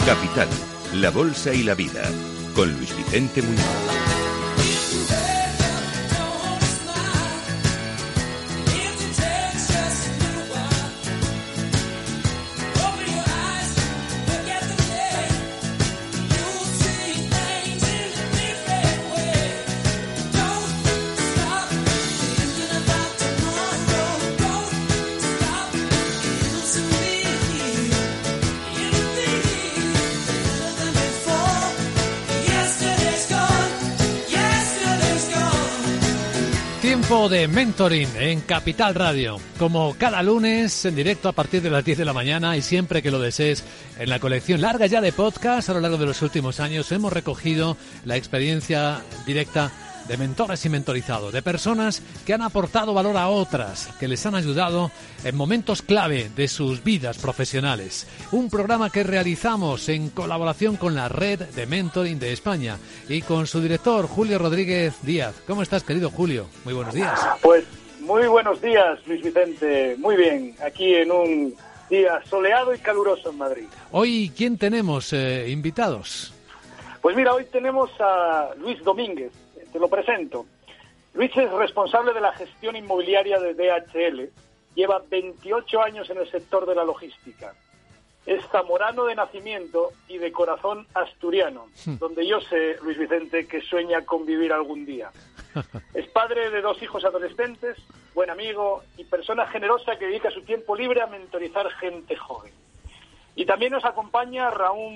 Capital, la bolsa y la vida, con Luis Vicente Muñoz. Tiempo de mentoring en Capital Radio, como cada lunes en directo a partir de las 10 de la mañana y siempre que lo desees. En la colección larga ya de podcast a lo largo de los últimos años hemos recogido la experiencia directa de mentores y mentorizados, de personas que han aportado valor a otras, que les han ayudado en momentos clave de sus vidas profesionales. Un programa que realizamos en colaboración con la Red de Mentoring de España y con su director, Julio Rodríguez Díaz. ¿Cómo estás, querido Julio? Muy buenos días. Pues muy buenos días, Luis Vicente. Muy bien, aquí en un día soleado y caluroso en Madrid. Hoy, ¿quién tenemos invitados? Pues mira, hoy tenemos a Luis Domínguez. Te lo presento. Luis es responsable de la gestión inmobiliaria de DHL. Lleva 28 años en el sector de la logística. Es zamorano de nacimiento y de corazón asturiano, donde yo sé, Luis Vicente, que sueña con vivir algún día. Es padre de 2 hijos adolescentes, buen amigo y persona generosa que dedica su tiempo libre a mentorizar gente joven. Y también nos acompaña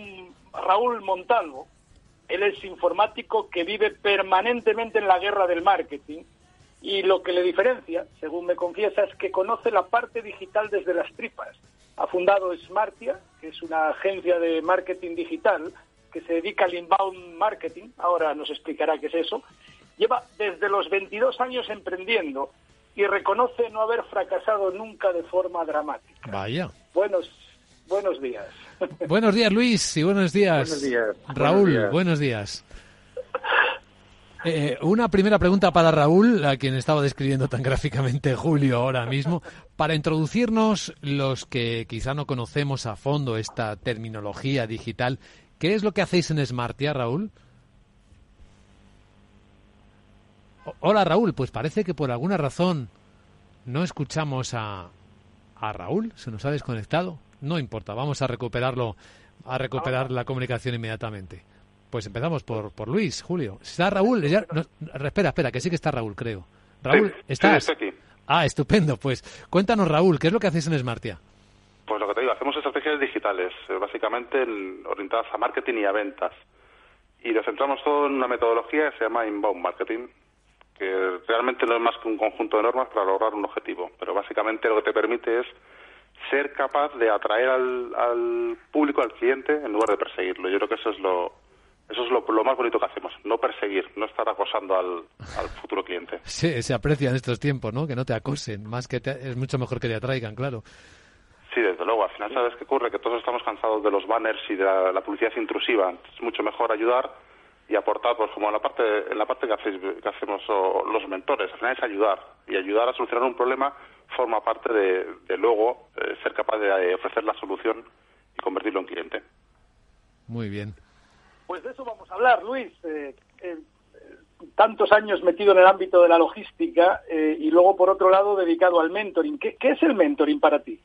Raúl Montalvo. Él es informático que vive permanentemente en la guerra del marketing y lo que le diferencia, según me confiesa, es que conoce la parte digital desde las tripas. Ha fundado Smartia, que es una agencia de marketing digital que se dedica al inbound marketing. Ahora nos explicará qué es eso. Lleva desde los 22 años emprendiendo y reconoce no haber fracasado nunca de forma dramática. Vaya. Buenos días. Buenos días, Luis, y buenos días, Raúl. Buenos días. Una primera pregunta para Raúl, a quien estaba describiendo tan gráficamente Julio ahora mismo, para introducirnos, los que quizá no conocemos a fondo esta terminología digital. ¿Qué es lo que hacéis en Smartia, Raúl? Hola, Raúl. Pues parece que por alguna razón no escuchamos a Raúl. Se nos ha desconectado. No importa, vamos a recuperar la comunicación inmediatamente. Pues empezamos por Luis, Julio. ¿Está Raúl? Espera, que sí que está Raúl, creo. Raúl, sí, ¿estás? Sí, estoy aquí. Ah, estupendo. Pues cuéntanos, Raúl, ¿qué es lo que hacéis en Smartia? Pues lo que te digo, hacemos estrategias digitales, básicamente orientadas a marketing y a ventas. Y lo centramos todo en una metodología que se llama inbound marketing, que realmente no es más que un conjunto de normas para lograr un objetivo. Pero básicamente lo que te permite es ser capaz de atraer al público, al cliente, en lugar de perseguirlo. Yo creo que eso es lo más bonito que hacemos, no perseguir, no estar acosando al futuro cliente. Sí, se aprecia en estos tiempos, ¿no? Que no te acosen, más que es mucho mejor que te atraigan, claro. Sí, desde luego. Al final, ¿sabes qué ocurre? Que todos estamos cansados de los banners y de la publicidad intrusiva. Es mucho mejor ayudar y aportar, pues como en la parte que hacemos los mentores. Al final es ayudar, y ayudar a solucionar un problema forma parte de luego ser capaz de ofrecer la solución y convertirlo en cliente. Muy bien. Pues de eso vamos a hablar, Luis. Tantos años metido en el ámbito de la logística y luego, por otro lado, dedicado al mentoring. ¿Qué es el mentoring para ti?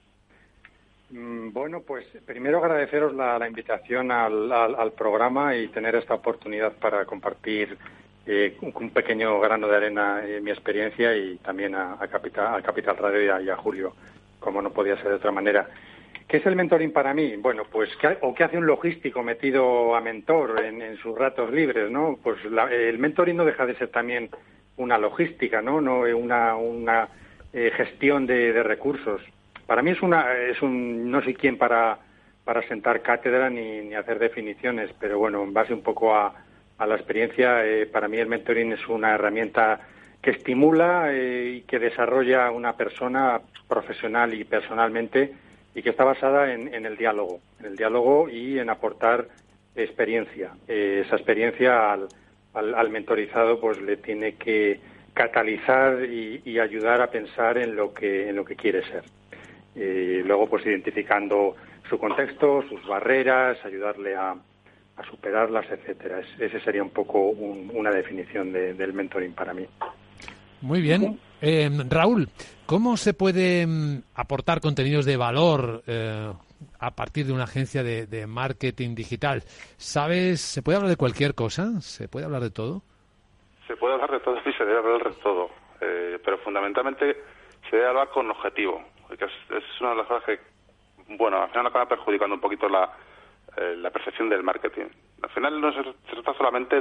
Bueno, pues primero agradeceros la invitación al programa y tener esta oportunidad para compartir un pequeño grano de arena en mi experiencia, y también a Capital Radio y a Julio, como no podía ser de otra manera. ¿Qué es el mentoring para mí? Bueno, pues ¿qué hace un logístico metido a mentor en sus ratos libres, no? Pues el mentoring no deja de ser también una logística, ¿no? Una gestión de recursos. Para mí no soy quien para sentar cátedra ni hacer definiciones, pero bueno, en base un poco a la experiencia, para mí el mentoring es una herramienta que estimula y que desarrolla una persona profesional y personalmente, y que está basada en el diálogo y en aportar experiencia. Esa experiencia al mentorizado pues le tiene que catalizar y ayudar a pensar en lo que quiere ser. Luego pues identificando su contexto, sus barreras, ayudarle a superarlas, etcétera. Ese sería un poco una definición del mentoring para mí. Muy bien. Raúl, ¿cómo se puede aportar contenidos de valor a partir de una agencia de marketing digital? ¿Sabes? ¿Se puede hablar de cualquier cosa? ¿Se puede hablar de todo? Se puede hablar de todo y se debe hablar de todo. Pero fundamentalmente se debe hablar con objetivo. Que es una de las cosas que, bueno, al final acaba perjudicando un poquito la percepción del marketing. Al final no se trata solamente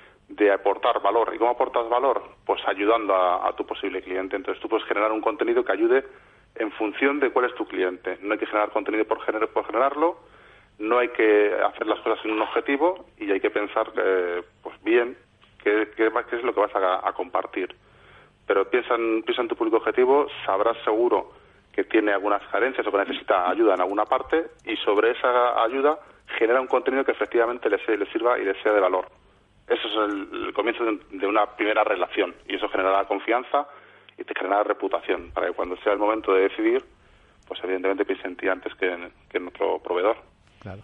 de aportar valor. ¿Y cómo aportas valor? Pues ayudando a tu posible cliente. Entonces tú puedes generar un contenido que ayude en función de cuál es tu cliente. No hay que generar contenido por generarlo, no hay que hacer las cosas sin un objetivo y hay que pensar pues bien qué es lo que vas a compartir. Pero piensa en tu público objetivo, sabrás seguro que tiene algunas carencias o que necesita ayuda en alguna parte y sobre esa ayuda genera un contenido que efectivamente le sirva y le sea de valor. Eso es el comienzo de una primera relación y eso generará confianza y te generará reputación para que cuando sea el momento de decidir, pues evidentemente piense en ti antes que en otro proveedor. Claro.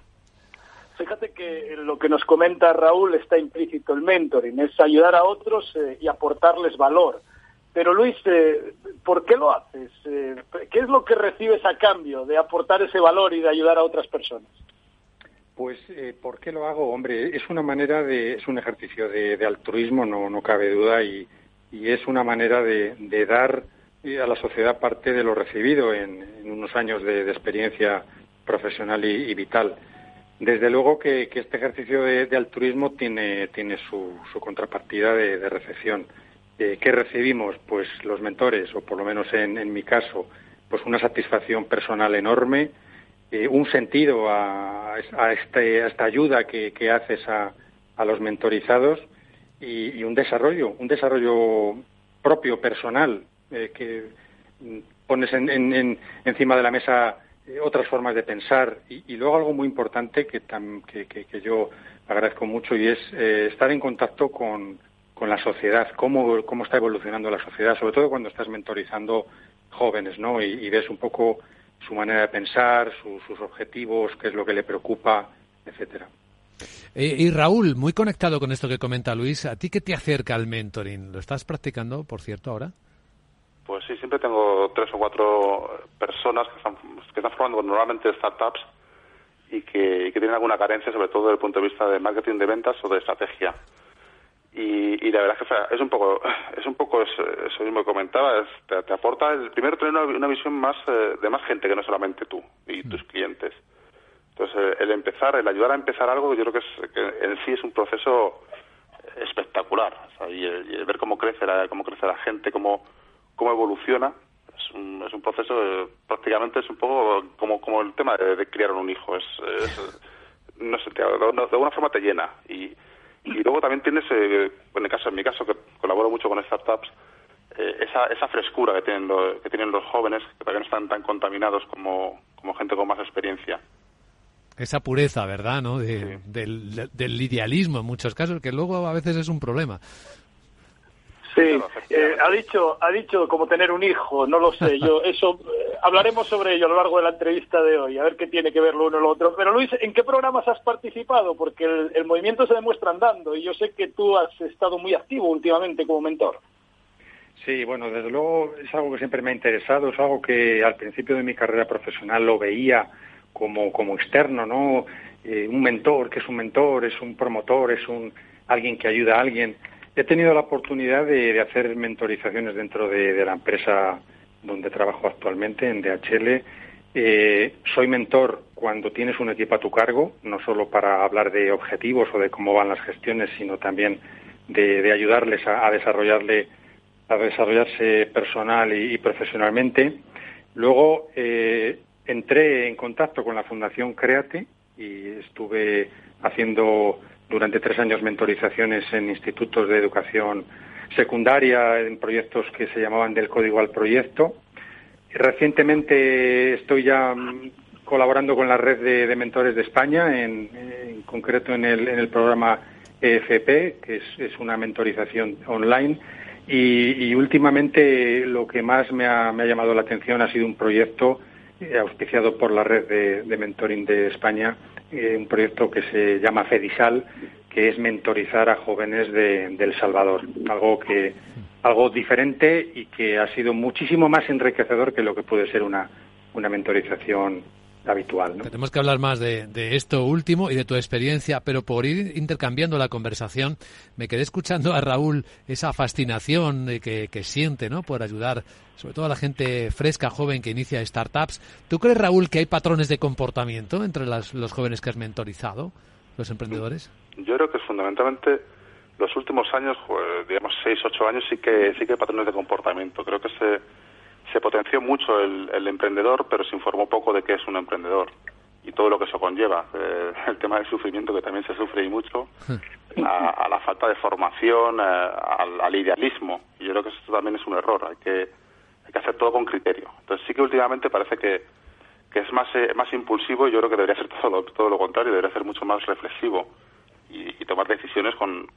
Fíjate que en lo que nos comenta Raúl está implícito el mentoring, es ayudar a otros y aportarles valor. Pero Luis, ¿por qué lo haces? ¿Qué es lo que recibes a cambio de aportar ese valor y de ayudar a otras personas? Pues, ¿por qué lo hago? Hombre, es un ejercicio de altruismo, no cabe duda, y es una manera de dar a la sociedad parte de lo recibido en unos años de experiencia profesional y vital. Desde luego que este ejercicio de altruismo tiene su contrapartida de recepción. ¿Qué recibimos? Pues los mentores, o por lo menos en mi caso, pues una satisfacción personal enorme, un sentido a esta ayuda que haces a los mentorizados y un desarrollo propio, personal, que pones encima de la mesa otras formas de pensar y luego algo muy importante que yo agradezco mucho y es estar en contacto con la sociedad, cómo está evolucionando la sociedad, sobre todo cuando estás mentorizando jóvenes, ¿no? Y ves un poco su manera de pensar, sus objetivos, qué es lo que le preocupa, etcétera. Y Raúl, muy conectado con esto que comenta Luis, ¿a ti qué te acerca al mentoring? ¿Lo estás practicando, por cierto, ahora? Pues sí, siempre tengo 3 o 4 personas que están formando normalmente startups y que tienen alguna carencia, sobre todo desde el punto de vista de marketing, de ventas o de estrategia. Y la verdad es que es un poco eso mismo que comentaba, te aporta el primero tener una visión más de más gente que no solamente tú y tus clientes. Entonces el ayudar a empezar algo, yo creo que en sí es un proceso espectacular, o sea, y el ver cómo crece la gente, cómo evoluciona, es un proceso prácticamente es un poco como el tema de criar un hijo, no sé, de alguna forma te llena y luego también tienes, en mi caso, que colaboro mucho con startups, esa frescura que tienen los jóvenes, que todavía no están tan contaminados como gente con más experiencia. Esa pureza, ¿verdad?, ¿no? Sí. del idealismo en muchos casos, que luego a veces es un problema. Sí, ha dicho como tener un hijo, no lo sé, hablaremos sobre ello a lo largo de la entrevista de hoy, a ver qué tiene que ver lo uno y lo otro. Pero Luis, ¿en qué programas has participado? Porque el movimiento se demuestra andando y yo sé que tú has estado muy activo últimamente como mentor. Sí, bueno, desde luego es algo que siempre me ha interesado, es algo que al principio de mi carrera profesional lo veía como externo, ¿no? Un mentor, ¿qué es un mentor? Es un promotor, es alguien que ayuda a alguien. He tenido la oportunidad de hacer mentorizaciones dentro de la empresa donde trabajo actualmente, en DHL. Soy mentor cuando tienes un equipo a tu cargo, no solo para hablar de objetivos o de cómo van las gestiones, sino también de ayudarles a desarrollarse personal y profesionalmente. Luego entré en contacto con la Fundación Créate y estuve haciendo durante 3 años mentorizaciones en institutos de educación secundaria, en proyectos que se llamaban Del Código al Proyecto. Recientemente estoy ya colaborando con la red de mentores de España, en concreto en el programa EFP, que es una mentorización online. Y últimamente lo que más me ha llamado la atención ha sido un proyecto auspiciado por la red de mentoring de España, un proyecto que se llama FEDISAL, que es mentorizar a jóvenes de El Salvador, algo diferente y que ha sido muchísimo más enriquecedor que lo que puede ser una mentorización habitual, ¿no? Tenemos que hablar más de esto último y de tu experiencia, pero por ir intercambiando la conversación, me quedé escuchando a Raúl esa fascinación que siente, ¿no?, por ayudar sobre todo a la gente fresca, joven, que inicia startups. ¿Tú crees, Raúl, que hay patrones de comportamiento entre los jóvenes que has mentorizado, los emprendedores? Yo creo que fundamentalmente los últimos años, digamos 6-8 años, sí que hay patrones de comportamiento. Creo que se potenció mucho el emprendedor, pero se informó poco de qué es un emprendedor y todo lo que eso conlleva. El tema del sufrimiento, que también se sufre y mucho, a la falta de formación, al idealismo. Y yo creo que esto también es un error. Hay que hacer todo con criterio. Entonces sí que últimamente parece que es más impulsivo, y yo creo que debería ser todo lo contrario, debería ser mucho más reflexivo y tomar decisiones con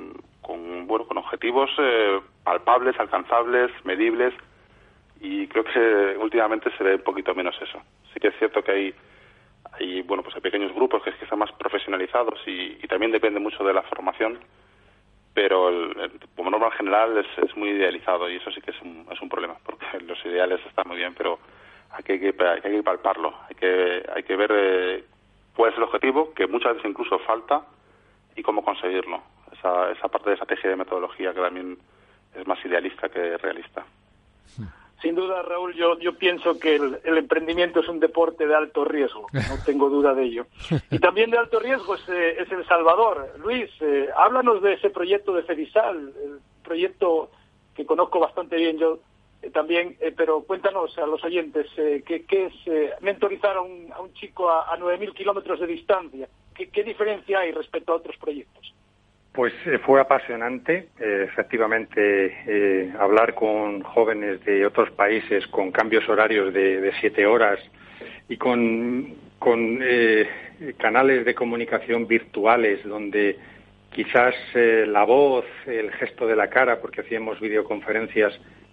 objetivos palpables, alcanzables, medibles. Y creo que últimamente se ve un poquito menos eso. Sí que es cierto que hay pequeños grupos que están más profesionalizados y también depende mucho de la formación, pero como norma general es muy idealizado, y eso sí que es un problema, porque los ideales están muy bien, pero hay que palparlo, hay que ver cuál es el objetivo, que muchas veces incluso falta, y cómo conseguirlo. Esa parte de estrategia y de metodología que también es más idealista que realista. Sin duda, Raúl, yo pienso que el emprendimiento es un deporte de alto riesgo, no tengo duda de ello. Y también de alto riesgo es El Salvador. Luis, háblanos de ese proyecto de FEDISAL, el proyecto que conozco bastante bien yo también, pero cuéntanos a los oyentes, ¿qué es mentorizar a un chico a 9.000 kilómetros de distancia? ¿Qué diferencia hay respecto a otros proyectos? Pues fue apasionante, efectivamente, hablar con jóvenes de otros países con cambios horarios de 7 horas y con canales de comunicación virtuales donde quizás la voz, el gesto de la cara, porque hacíamos videoconferencias,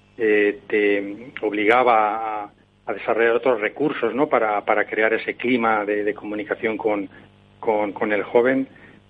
te obligaba a desarrollar otros recursos, ¿no?, para crear ese clima de comunicación con el joven.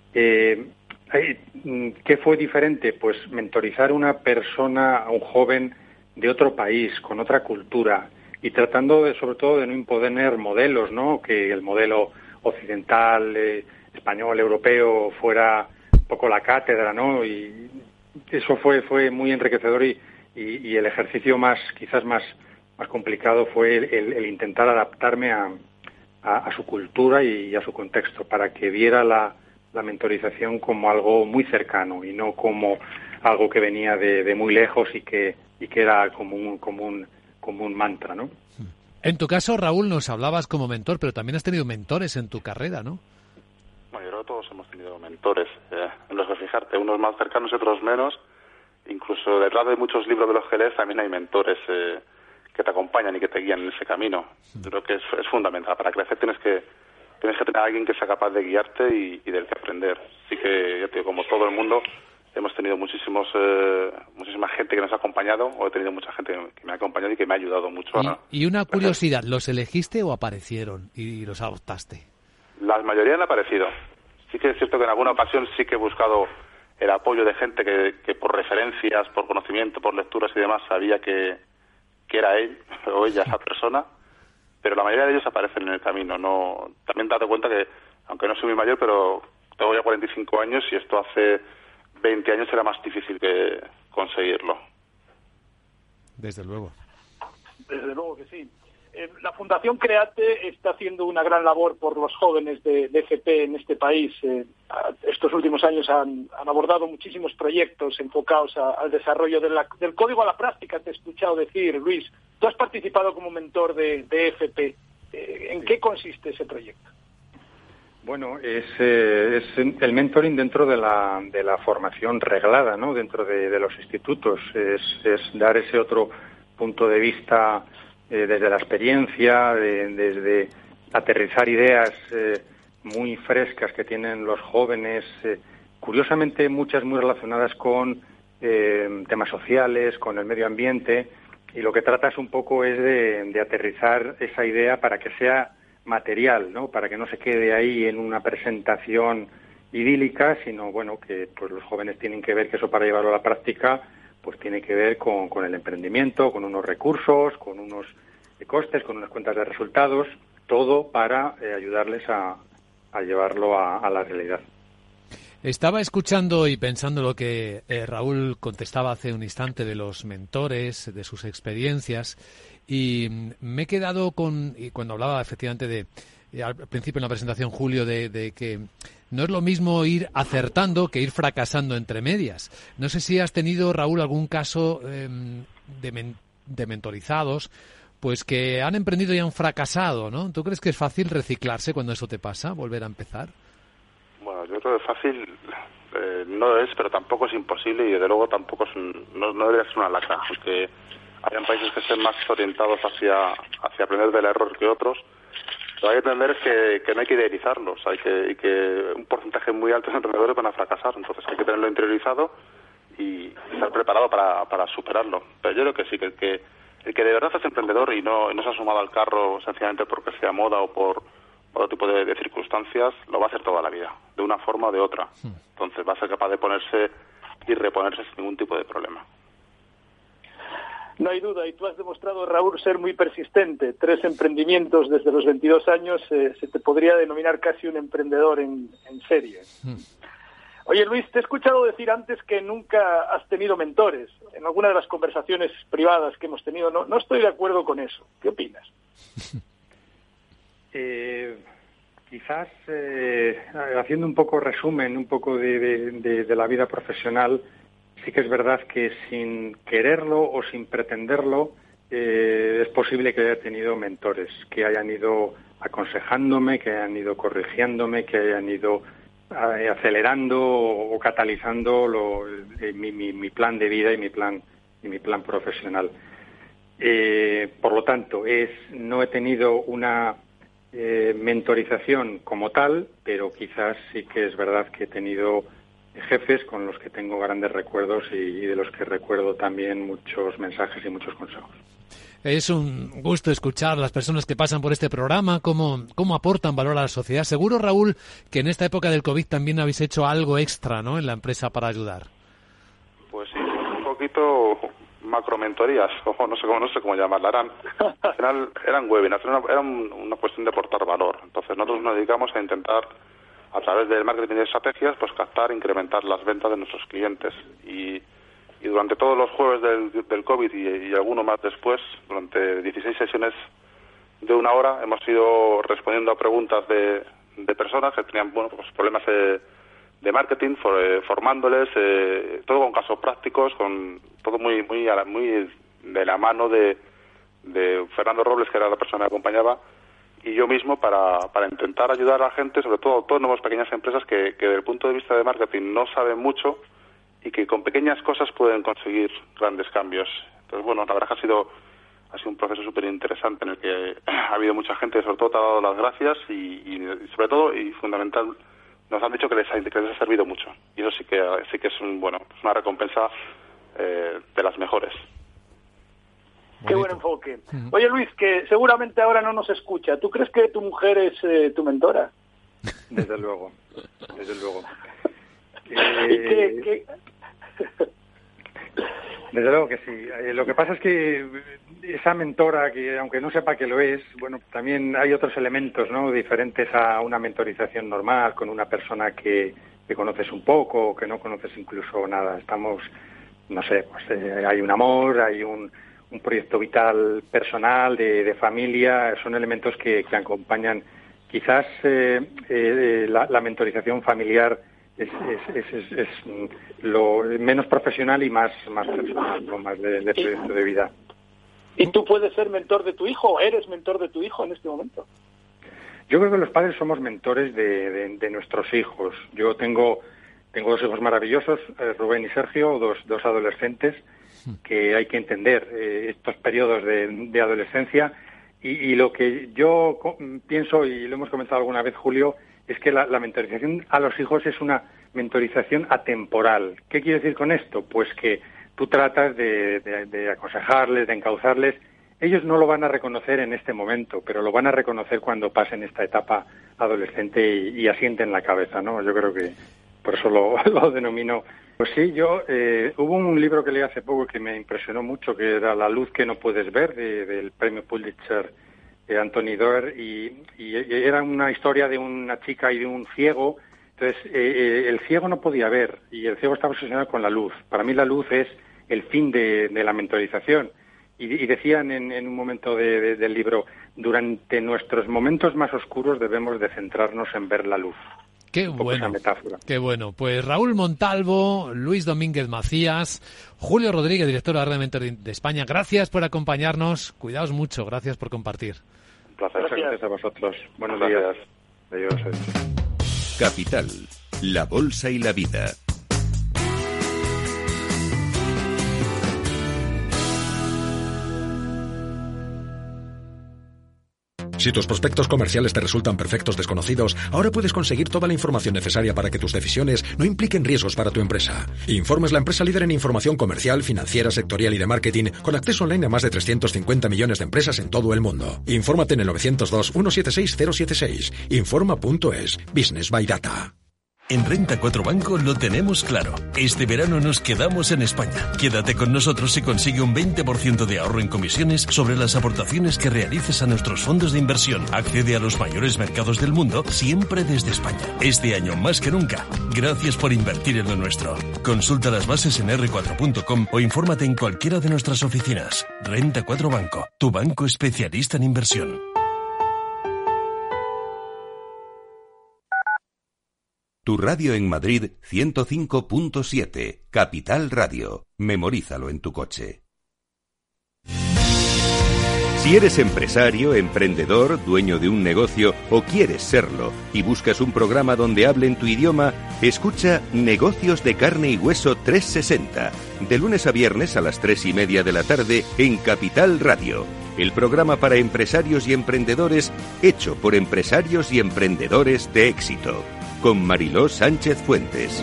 ¿Qué fue diferente? Pues mentorizar a una persona, a un joven de otro país, con otra cultura, y tratando sobre todo de no imponer modelos, ¿no?, que el modelo occidental, español, europeo, fuera un poco la cátedra, ¿no? Y eso fue muy enriquecedor, y el ejercicio quizás más complicado fue el intentar adaptarme a su cultura y a su contexto, para que viera la mentorización como algo muy cercano y no como algo que venía de muy lejos y que era como un mantra, ¿no? En tu caso, Raúl, nos hablabas como mentor, pero también has tenido mentores en tu carrera, ¿no? Bueno, yo creo que todos hemos tenido mentores, en los que fijarte, unos más cercanos y otros menos. Incluso detrás de muchos libros de los que lees también hay mentores que te acompañan y que te guían en ese camino. Yo creo que es fundamental. Para crecer tienes que tener a alguien que sea capaz de guiarte y del que aprender. Así que, ya te digo, como todo el mundo, hemos tenido muchísima gente que nos ha acompañado, o he tenido mucha gente que me ha acompañado y que me ha ayudado mucho. Y una curiosidad, ¿los elegiste o aparecieron y los adoptaste? La mayoría han aparecido. Sí que es cierto que en alguna ocasión sí que he buscado el apoyo de gente que por referencias, por conocimiento, por lecturas y demás, sabía que era él o ella, esa persona. Pero la mayoría de ellos aparecen en el camino. No, también date cuenta que, aunque no soy muy mayor, pero tengo ya 45 años y esto hace 20 años era más difícil que conseguirlo. Desde luego. Desde luego que sí. La Fundación Create está haciendo una gran labor por los jóvenes de FP en este país. Estos últimos años han abordado muchísimos proyectos enfocados al desarrollo del código a la práctica. Te he escuchado decir, Luis, tú has participado como mentor de FP. ¿En qué consiste ese proyecto? Bueno, es el mentoring dentro de la formación reglada, ¿no?, dentro de los institutos. Es dar ese otro punto de vista desde la experiencia, desde aterrizar ideas muy frescas que tienen los jóvenes, curiosamente muchas muy relacionadas con temas sociales, con el medio ambiente, lo que trata es un poco de aterrizar esa idea para que sea material, ¿no? Para que no se quede ahí en una presentación idílica, sino bueno, que pues los jóvenes tienen que ver que eso para llevarlo a la práctica pues tiene que ver con el emprendimiento, con unos recursos, con unos costes, con unas cuentas de resultados, todo para ayudarles a llevarlo a la realidad. Estaba escuchando y pensando lo que Raúl contestaba hace un instante de los mentores, de sus experiencias, y me he quedado y cuando hablaba efectivamente al principio en la presentación, Julio, de que no es lo mismo ir acertando que ir fracasando entre medias. No sé si has tenido, Raúl, algún caso de mentorizados pues que han emprendido y han fracasado, ¿no? ¿Tú crees que es fácil reciclarse cuando eso te pasa, volver a empezar? Bueno, yo creo que fácil no es, pero tampoco es imposible y desde luego tampoco no debería ser una lacra, porque hay países que estén más orientados hacia aprender del error que otros. Pero hay que entender que no hay que idealizarlos, y que un porcentaje muy alto de emprendedores van a fracasar, entonces hay que tenerlo interiorizado y estar preparado para superarlo. Pero yo creo que sí, que el que de verdad es emprendedor y no se ha sumado al carro sencillamente porque sea moda o por otro tipo de circunstancias, lo va a hacer toda la vida, de una forma o de otra. Entonces va a ser capaz de ponerse y reponerse sin ningún tipo de problema. No hay duda, y tú has demostrado, Raúl, ser muy persistente. 3 emprendimientos desde los 22 años, se te podría denominar casi un emprendedor en serie. Oye, Luis, te he escuchado decir antes que nunca has tenido mentores. En alguna de las conversaciones privadas que hemos tenido, no estoy de acuerdo con eso. ¿Qué opinas? Quizás, haciendo un poco resumen, un poco de la vida profesional, sí que es verdad que sin quererlo o sin pretenderlo, es posible que haya tenido mentores, que hayan ido aconsejándome, que hayan ido corrigiéndome, que hayan ido acelerando o catalizando mi plan de vida y mi plan profesional. Por lo tanto, no he tenido una mentorización como tal, pero quizás sí que es verdad que he tenido jefes con los que tengo grandes recuerdos y de los que recuerdo también muchos mensajes y muchos consejos. Es un gusto escuchar a las personas que pasan por este programa, cómo aportan valor a la sociedad. Seguro, Raúl, que en esta época del COVID también habéis hecho algo extra, ¿no?, en la empresa para ayudar. Pues sí, un poquito macromentorías, o no sé cómo llamarla. Al final eran webinars, era una cuestión de aportar valor. Entonces nosotros nos dedicamos a intentar, a través del marketing y de estrategias, pues captar e incrementar las ventas de nuestros clientes. Y durante todos los jueves del COVID y alguno más después, durante 16 sesiones de 1 hora, hemos ido respondiendo a preguntas de personas que tenían pues problemas de marketing, formándoles, todo con casos prácticos, con todo muy de la mano de Fernando Robles, que era la persona que acompañaba, y yo mismo para intentar ayudar a la gente, sobre todo autónomos, pequeñas empresas que desde el punto de vista de marketing no saben mucho y que con pequeñas cosas pueden conseguir grandes cambios. Entonces, bueno, la verdad que ha sido un proceso súper interesante en el que ha habido mucha gente que sobre todo te ha dado las gracias y sobre todo y fundamental nos han dicho que les ha servido mucho, y eso sí que es una recompensa de las mejores. Qué buen enfoque. Oye, Luis, que seguramente ahora no nos escucha, ¿tú crees que tu mujer es tu mentora? Desde luego. Desde luego que sí. Lo que pasa es que esa mentora, que aunque no sepa que lo es, bueno, también hay otros elementos, ¿no?, diferentes a una mentorización normal con una persona que conoces un poco o que no conoces incluso nada. Estamos, no sé, pues hay un amor, hay un proyecto vital personal, de familia, son elementos que acompañan. Quizás la mentorización familiar es lo menos profesional y más personal, ¿no?, más de proyecto de vida. ¿Y tú puedes ser mentor de tu hijo o eres mentor de tu hijo en este momento? Yo creo que los padres somos mentores de nuestros hijos. Yo tengo 2 hijos maravillosos, Rubén y Sergio, dos adolescentes, que hay que entender estos periodos de adolescencia. Y lo que yo pienso, y lo hemos comentado alguna vez, Julio, es que la mentorización a los hijos es una mentorización atemporal. ¿Qué quiere decir con esto? Pues que tú tratas de aconsejarles, de encauzarles. Ellos no lo van a reconocer en este momento, pero lo van a reconocer cuando pasen esta etapa adolescente y asienten la cabeza, ¿no? Yo creo que por eso lo denomino. Pues sí, hubo un libro que leí hace poco que me impresionó mucho, que era La luz que no puedes ver, del premio Pulitzer de Anthony Doerr, y era una historia de una chica y de un ciego. Entonces, el ciego no podía ver, y el ciego estaba obsesionado con la luz. Para mí la luz es el fin de la mentorización. Y decían en un momento del libro, durante nuestros momentos más oscuros debemos de centrarnos en ver la luz. Qué bueno, qué bueno. Pues Raúl Montalvo, Luis Domínguez Macías, Julio Rodríguez, director de la Red Mentoring de España, gracias por acompañarnos. Cuidaos mucho, gracias por compartir. Un placer. Gracias a vosotros. Buenos días. Adiós. Capital, la bolsa y la vida. Si tus prospectos comerciales te resultan perfectos desconocidos, ahora puedes conseguir toda la información necesaria para que tus decisiones no impliquen riesgos para tu empresa. Informe es la empresa líder en información comercial, financiera, sectorial y de marketing, con acceso online a más de 350 millones de empresas en todo el mundo. Infórmate en el 902-176-076. Informa.es. Business by Data. En Renta 4 Banco lo tenemos claro. Este verano nos quedamos en España. Quédate con nosotros y consigue un 20% de ahorro en comisiones sobre las aportaciones que realices a nuestros fondos de inversión. Accede a los mayores mercados del mundo, siempre desde España. Este año más que nunca, gracias por invertir en lo nuestro. Consulta las bases en r4.com o infórmate en cualquiera de nuestras oficinas. Renta 4 Banco, tu banco especialista en inversión. Tu radio en Madrid 105.7, Capital Radio. Memorízalo en tu coche. Si eres empresario, emprendedor, dueño de un negocio o quieres serlo y buscas un programa donde hablen tu idioma, escucha Negocios de Carne y Hueso 360, de lunes a viernes a las 3:30 de la tarde en Capital Radio. El programa para empresarios y emprendedores hecho por empresarios y emprendedores de éxito. Con Mariló Sánchez Fuentes.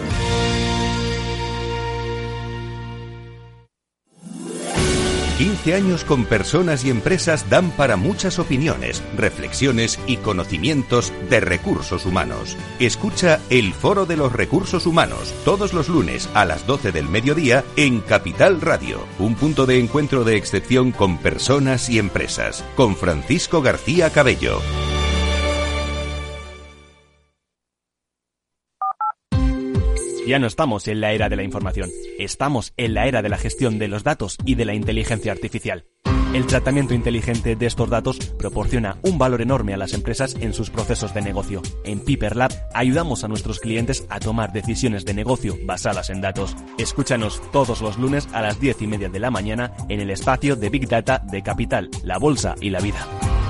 «15 años con personas y empresas dan para muchas opiniones, reflexiones y conocimientos de recursos humanos». Escucha el Foro de los Recursos Humanos todos los lunes a las 12 del mediodía en Capital Radio. Un punto de encuentro de excepción con personas y empresas. Con Francisco García Cabello. Ya no estamos en la era de la información, estamos en la era de la gestión de los datos y de la inteligencia artificial. El tratamiento inteligente de estos datos proporciona un valor enorme a las empresas en sus procesos de negocio. En Piper Lab ayudamos a nuestros clientes a tomar decisiones de negocio basadas en datos. Escúchanos todos los lunes a las 10:30 de la mañana en el espacio de Big Data de Capital, la Bolsa y la Vida.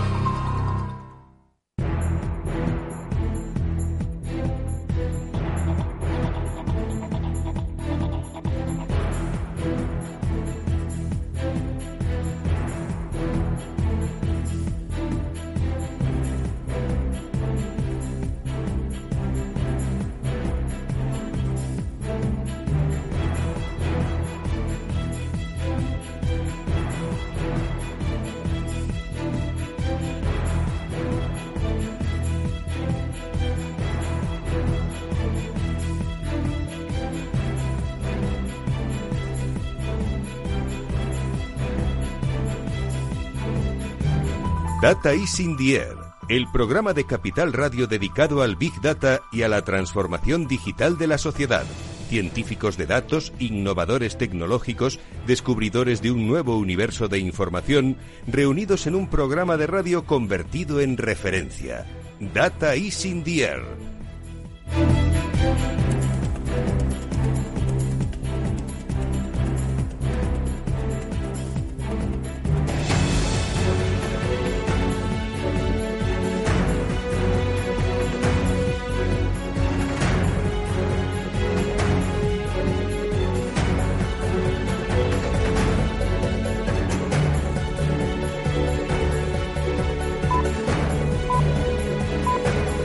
Data is in the air, el programa de Capital Radio dedicado al Big Data y a la transformación digital de la sociedad. Científicos de datos, innovadores tecnológicos, descubridores de un nuevo universo de información, reunidos en un programa de radio convertido en referencia. Data is in the air.